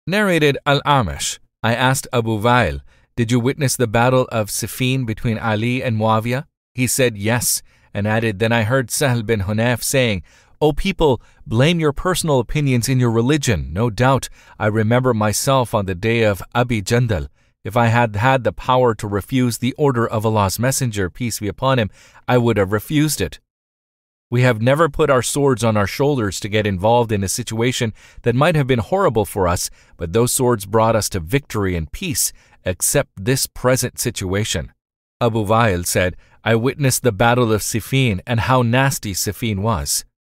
Narrated Al-Amash, I asked Abu Wail, did you witness the battle of Siffin between Ali and Muawiyah? He said yes, and added, then I heard Sahl bin Hunayf saying, O people, blame your personal opinions in your religion. No doubt, I remember myself on the day of Abi Jandal. If I had had the power to refuse the order of Allah's Messenger, peace be upon him, I would have refused it. We have never put our swords on our shoulders to get involved in a situation that might have been horrible for us, but those swords brought us to victory and peace, except this present situation. Abu Wail said, I witnessed the battle of Siffin and how nasty Siffin was.